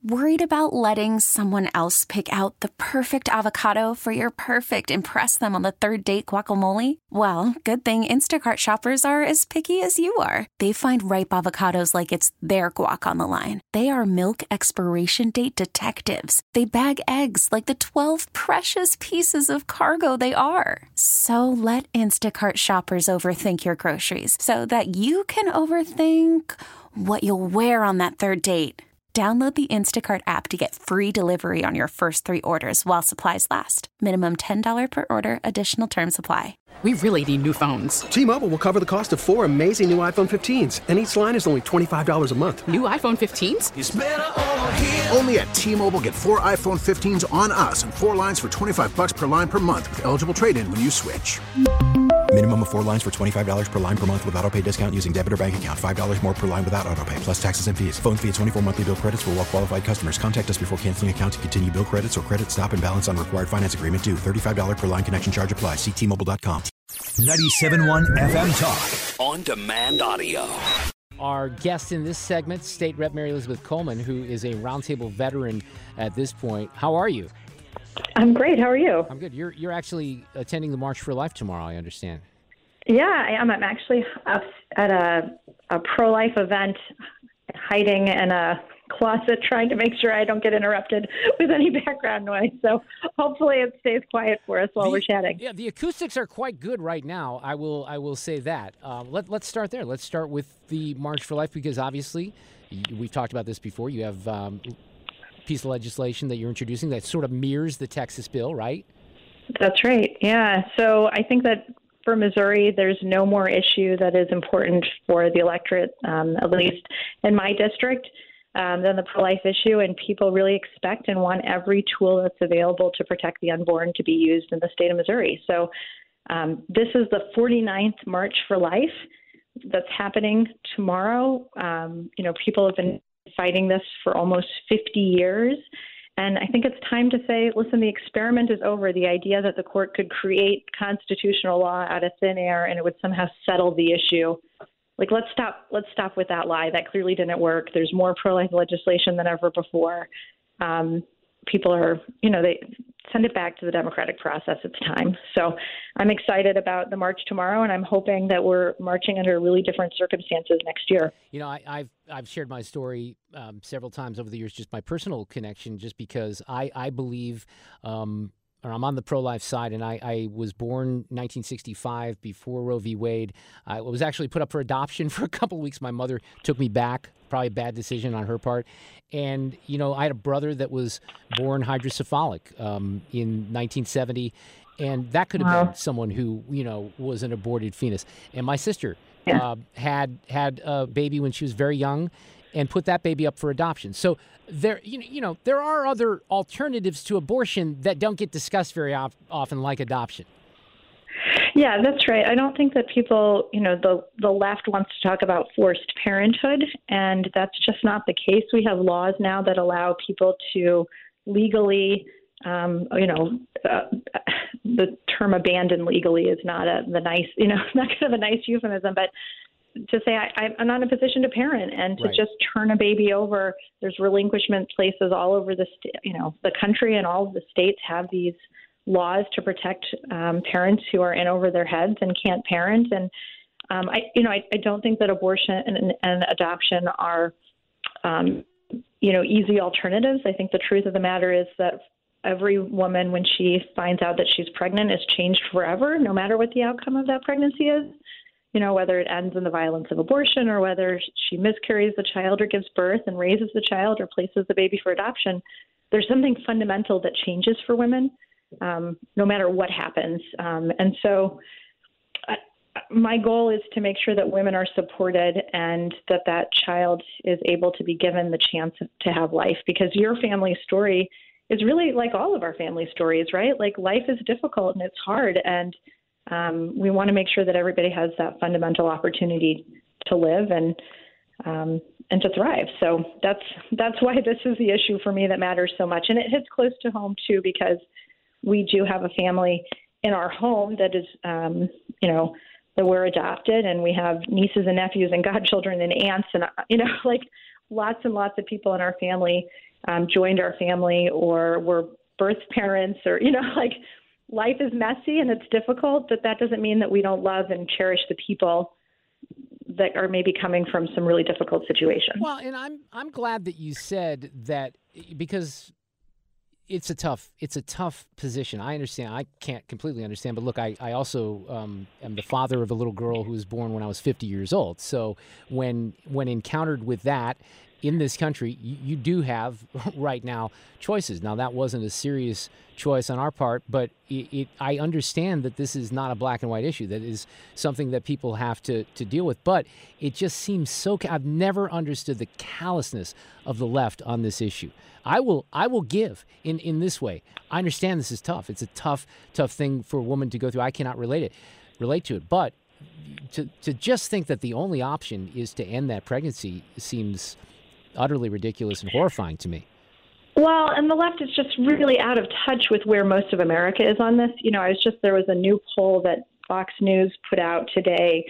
Worried about letting someone else pick out the perfect avocado for your perfect impress them on the third date guacamole? Well, good thing Instacart shoppers are as picky as you are. They find ripe avocados like it's their guac on the line. They are milk expiration date detectives. They bag eggs like the 12 precious pieces of cargo they are. So let Instacart shoppers overthink your groceries so that you can overthink what you'll wear on that third date. Download the Instacart app to get free delivery on your first 3 orders while supplies last. Minimum $10 per order. Additional terms apply. We really need new phones. T-Mobile will cover the cost of 4 amazing new iPhone 15s, and each line is only $25 a month. New iPhone 15s? It's better over here. Only at T-Mobile, get 4 iPhone 15s on us and 4 lines for $25 per line per month with eligible trade-in when you switch. Minimum of 4 lines for $25 per line per month with autopay discount using debit or bank account. $5 more per line without autopay, plus taxes and fees. Phone fee at 24 monthly bill credits for well-qualified customers. Contact us before canceling account to continue bill credits or credit stop and balance on required finance agreement due. $35 per line connection charge applies. See T-Mobile.com. 97.1 FM Talk. On demand audio. Our guest in this segment, State Rep Mary Elizabeth Coleman, who is a roundtable veteran at this point. How are you? I'm great. How are you? I'm good. You're actually attending the March for Life tomorrow, I understand. Yeah, I am. I'm actually up at a pro-life event, hiding in a closet, trying to make sure I don't get interrupted with any background noise. So hopefully it stays quiet for us while we're chatting. Yeah, the acoustics are quite good right now. I will say that. Let's start there. Let's start with the March for Life, because obviously we've talked about this before. You have a piece of legislation that you're introducing that sort of mirrors the Texas bill, right? That's right. Yeah. So I think that for Missouri, there's no more issue that is important for the electorate, at least in my district, than the pro-life issue. And people really expect and want every tool that's available to protect the unborn to be used in the state of Missouri. So this is the 49th March for Life that's happening tomorrow. People have been fighting this for almost 50 years. And I think it's time to say, listen, the experiment is over. The idea that the court could create constitutional law out of thin air and it would somehow settle the issue. Let's stop with that lie. That clearly didn't work. There's more pro-life legislation than ever before. People are, they send it back to the democratic process. It's time. So I'm excited about the march tomorrow, and I'm hoping that we're marching under really different circumstances next year. I've shared my story several times over the years, just my personal connection, just because I believe, or I'm on the pro-life side, and I was born 1965 before Roe v. Wade. I was actually put up for adoption for a couple of weeks. My mother took me back, probably a bad decision on her part. And, I had a brother that was born hydrocephalic in 1970, and that could have been someone who, was an aborted fetus. And my sister had a baby when she was very young and put that baby up for adoption. So there are other alternatives to abortion that don't get discussed very often, like adoption. Yeah, that's right. I don't think that people, the left wants to talk about forced parenthood, and that's just not the case. We have laws now that allow people to legally, the term abandon legally is not not kind of a nice euphemism, but to say I'm not in a position to parent and to just turn a baby over. There's relinquishment places all over the country, and all of the states have these laws to protect parents who are in over their heads and can't parent. And I don't think that abortion and adoption are easy alternatives. I think the truth of the matter is that every woman, when she finds out that she's pregnant, is changed forever, no matter what the outcome of that pregnancy is. Whether it ends in the violence of abortion or whether she miscarries the child or gives birth and raises the child or places the baby for adoption, there's something fundamental that changes for women, no matter what happens. And so my goal is to make sure that women are supported and that child is able to be given the chance to have life, because your family story is really like all of our family stories, right? Like, life is difficult and it's hard. And we want to make sure that everybody has that fundamental opportunity to live and to thrive. So that's why this is the issue for me that matters so much. And it hits close to home too, because we do have a family in our home that is, that we're adopted, and we have nieces and nephews and godchildren and aunts and, lots and lots of people in our family joined our family or were birth parents or, like life is messy and it's difficult, but that doesn't mean that we don't love and cherish the people that are maybe coming from some really difficult situations. Well, and I'm glad that you said that, because it's a tough position. I understand. I can't completely understand, but look, I also am the father of a little girl who was born when I was 50 years old. So when encountered with that in this country, you do have right now choices. Now, that wasn't a serious choice on our part, but I understand that this is not a black and white issue. That is something that people have to deal with. But it just seems so. I've never understood the callousness of the left on this issue. I will give in this way. I understand this is tough. It's a tough thing for a woman to go through. I cannot relate to it. But to just think that the only option is to end that pregnancy seems utterly ridiculous and horrifying to me. Well, and the left is just really out of touch with where most of America is on this. There was a new poll that Fox News put out today.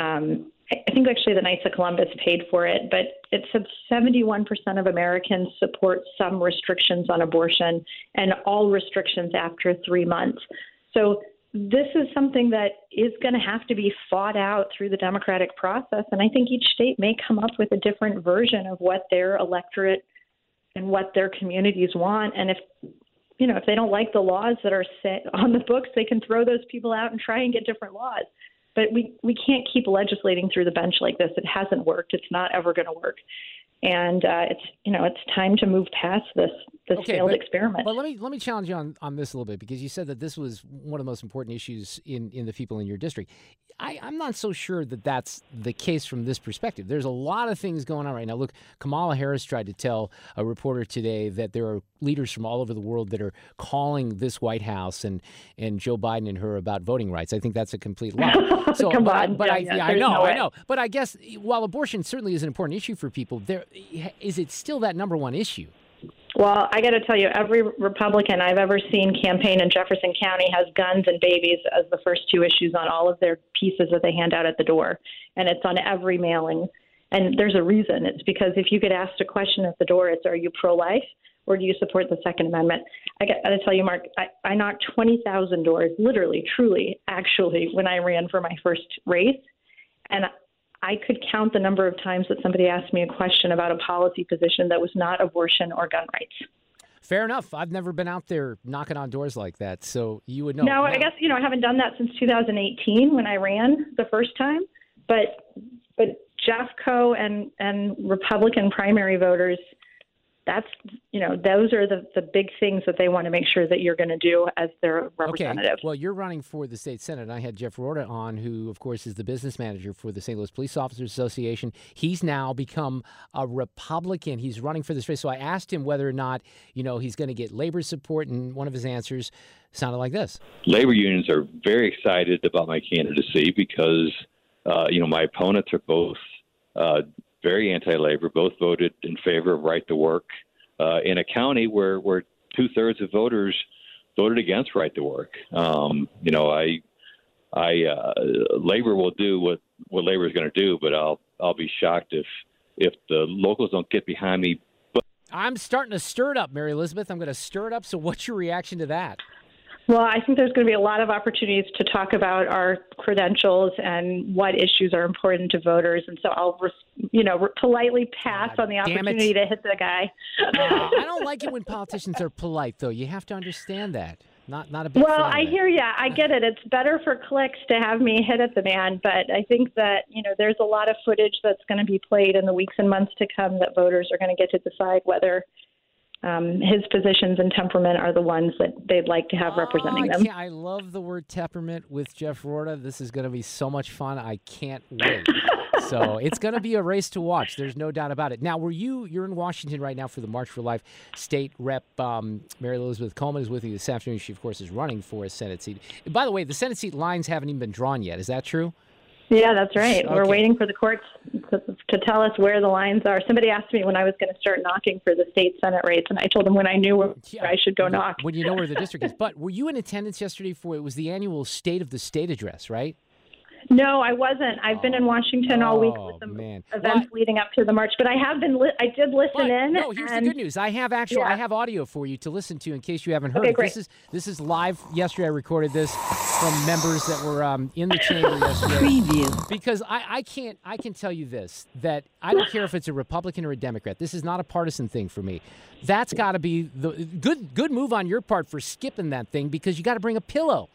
I think actually the Knights of Columbus paid for it, but it said 71% of Americans support some restrictions on abortion and all restrictions after 3 months. So this is something that is going to have to be fought out through the democratic process. And I think each state may come up with a different version of what their electorate and what their communities want. And if they don't like the laws that are set on the books, they can throw those people out and try and get different laws. But we can't keep legislating through the bench like this. It hasn't worked. It's not ever going to work. And it's time to move past this failed experiment. But let me challenge you on this a little bit, because you said that this was one of the most important issues in the people in your district. I'm not so sure that that's the case from this perspective. There's a lot of things going on right now. Look, Kamala Harris tried to tell a reporter today that there are leaders from all over the world that are calling this White House and Joe Biden and her about voting rights. I think that's a complete lie. So, Come on. I know. But I guess while abortion certainly is an important issue for people, is it still that number one issue? Well, I got to tell you, every Republican I've ever seen campaign in Jefferson County has guns and babies as the first two issues on all of their pieces that they hand out at the door. And it's on every mailing. And there's a reason. It's because if you get asked a question at the door, it's, are you pro-life or do you support the Second Amendment? I got to tell you, Mark, I knocked 20,000 doors, literally, truly, actually, when I ran for my first race. And I could count the number of times that somebody asked me a question about a policy position that was not abortion or gun rights. Fair enough. I've never been out there knocking on doors like that, so you would know. No, I guess, I haven't done that since 2018 when I ran the first time. But Jeffco and Republican primary voters, that's, those are the big things that they want to make sure that you're going to do as their representative. Okay. Well, you're running for the state senate. And I had Jeff Rorta on, who, of course, is the business manager for the St. Louis Police Officers Association. He's now become a Republican. He's running for this race. So I asked him whether or not, he's going to get labor support. And one of his answers sounded like this. Labor unions are very excited about my candidacy because, my opponents are both very anti-labor, both voted in favor of right to work in a county where 2/3 of voters voted against right to work. Labor will do what labor is going to do, but I'll be shocked if the locals don't get behind me. I'm starting to stir it up, Mary Elizabeth. I'm going to stir it up. So what's your reaction to that? Well, I think there's going to be a lot of opportunities to talk about our credentials and what issues are important to voters. And so I'll, politely pass on the opportunity to hit the guy. I don't like it when politicians are polite, though. You have to understand that. Not a big Well, I hear you. I get it. It's better for clicks to have me hit at the man. But I think that, there's a lot of footage that's going to be played in the weeks and months to come that voters are going to get to decide whether his positions and temperament are the ones that they'd like to have representing them. I love the word temperament with Jeff Rorta. This is going to be so much fun. I can't wait. So it's going to be a race to watch. There's no doubt about it. Now, you're in Washington right now for the March for Life. State Rep Mary Elizabeth Coleman is with you this afternoon. She, of course, is running for a Senate seat. By the way, the Senate seat lines haven't even been drawn yet. Is that true? Yeah, that's right. Okay. We're waiting for the courts to tell us where the lines are. Somebody asked me when I was going to start knocking for the state Senate race, and I told them when I knew where I should go knock. When you know where the district is. But were you in attendance yesterday for, it was the annual State of the State address, right? No, I wasn't. I've been in Washington all week with the events leading up to the march, but I have been. I did listen in. No, here's the good news. I have I have audio for you to listen to in case you haven't heard it. Great. This is live. Yesterday, I recorded this from members that were in the chamber yesterday. Preview. Because I can tell you this, that I don't care if it's a Republican or a Democrat. This is not a partisan thing for me. That's got to be the good move on your part for skipping that thing, because you got to bring a pillow.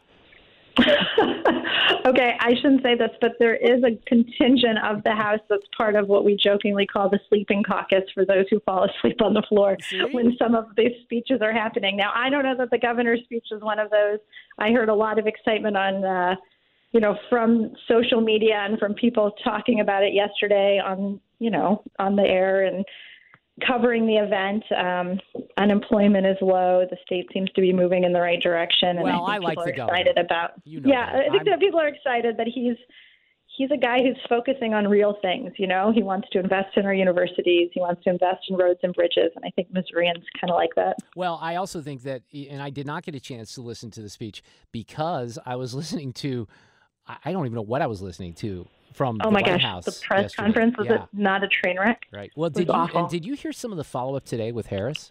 Okay, I shouldn't say this, but there is a contingent of the House that's part of what we jokingly call the sleeping caucus, for those who fall asleep on the floor when some of these speeches are happening. Now, I don't know that the governor's speech was one of those. I heard a lot of excitement on, from social media and from people talking about it yesterday on the air and covering the event. Unemployment is low. The state seems to be moving in the right direction, and I think people are excited about. I think that people are excited that he's a guy who's focusing on real things. He wants to invest in our universities. He wants to invest in roads and bridges, and I think Missourians kind of like that. Well, I also think that, and I did not get a chance to listen to the speech because I was listening to, I don't even know what I was listening to. From the White House the press yesterday. conference, was it not a train wreck? Right. Well, did you hear some of the follow-up today with Harris?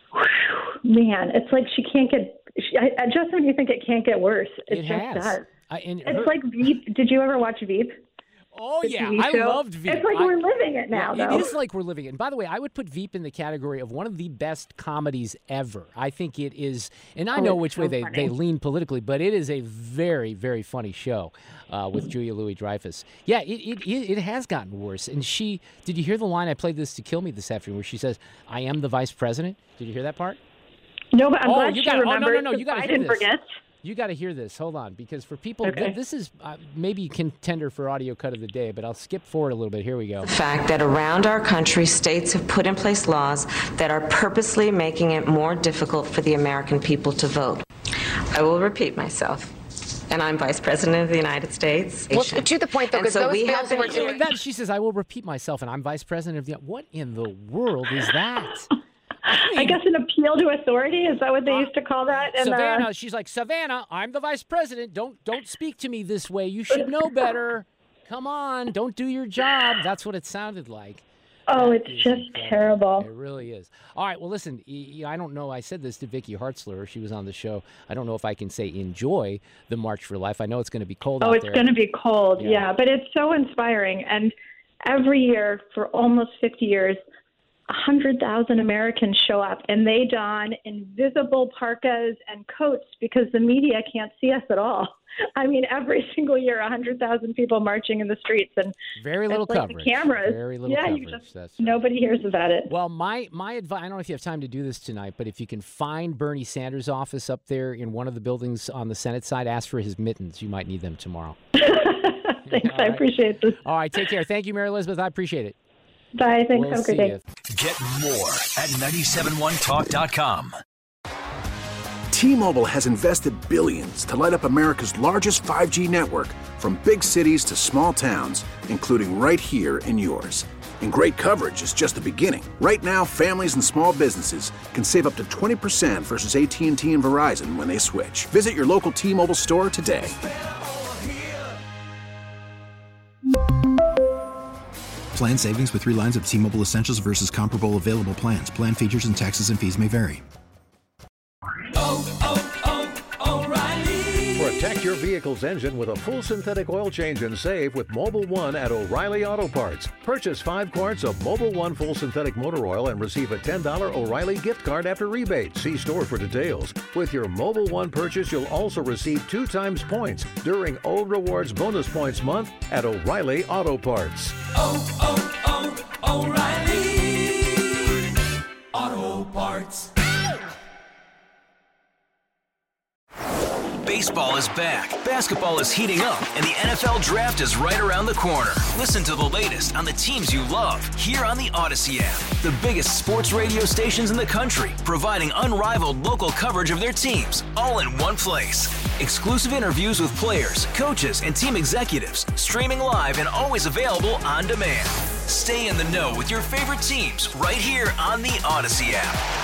Man, it's like she can't get just when you think it can't get worse, it just does. It's like Veep. Did you ever watch Veep? Oh, yeah. I loved Veep. It's like we're living it now, though. It is like we're living it. And by the way, I would put Veep in the category of one of the best comedies ever. I think it is, and I know which way they lean politically, but it is a very, very funny show with Julia Louis-Dreyfus. Yeah, it has gotten worse. And did you hear the line? I played this to Kill Me this afternoon where she says, "I am the vice president." Did you hear that part? No, but I'm glad she remembered. No, you got to hear this. Forget. You got to hear this. Hold on, because for people, this is maybe contender for audio cut of the day, but I'll skip forward a little bit. Here we go. The fact that around our country, states have put in place laws that are purposely making it more difficult for the American people to vote. I will repeat myself. And I'm Vice President of the United States. Well, to the point, though, because those bills were... She says, I will repeat myself, and I'm Vice President of the... What in the world is that? I guess an appeal to authority, is that what they used to call that? Savannah, she's like, Savannah, I'm the vice president. Don't speak to me this way. You should know better. Come on, don't do your job. That's what it sounded like. Oh, it's just terrible. It really is. All right, well, listen, I don't know. I said this to Vicky Hartzler. She was on the show. I don't know if I can say enjoy the March for Life. I know it's going to be cold out there. Oh, it's going to be cold, yeah. But it's so inspiring. And every year for almost 50 years, 100,000 Americans show up, and they don invisible parkas and coats because the media can't see us at all. I mean, every single year, 100,000 people marching in the streets, and very little coverage. The cameras, very little coverage. Nobody hears about it. Well, my advice, I don't know if you have time to do this tonight, but if you can find Bernie Sanders' office up there in one of the buildings on the Senate side, ask for his mittens. You might need them tomorrow. Thanks, I appreciate this. All right, take care. Thank you, Mary Elizabeth. I appreciate it. Bye. Thanks. Have a good day. Get more at 971talk.com. T-Mobile has invested billions to light up America's largest 5G network, from big cities to small towns, including right here in yours. And great coverage is just the beginning. Right now, families and small businesses can save up to 20% versus AT&T and Verizon when they switch. Visit your local T-Mobile store today. Plan savings with 3 lines of T-Mobile Essentials versus comparable available plans. Plan features and taxes and fees may vary. O'Reilly. Protect your vehicle's engine with a full synthetic oil change and save with Mobil 1 at O'Reilly Auto Parts. Purchase 5 quarts of Mobil 1 full synthetic motor oil and receive a $10 O'Reilly gift card after rebate. See store for details. With your Mobil 1 purchase, you'll also receive 2 times points during O Rewards Bonus Points Month at O'Reilly Auto Parts. O'Reilly Auto Parts. Baseball is back, basketball is heating up, and the NFL Draft is right around the corner. Listen to the latest on the teams you love here on the Odyssey app. The biggest sports radio stations in the country, providing unrivaled local coverage of their teams, all in one place. Exclusive interviews with players, coaches, and team executives, streaming live and always available on demand. Stay in the know with your favorite teams right here on the Odyssey app.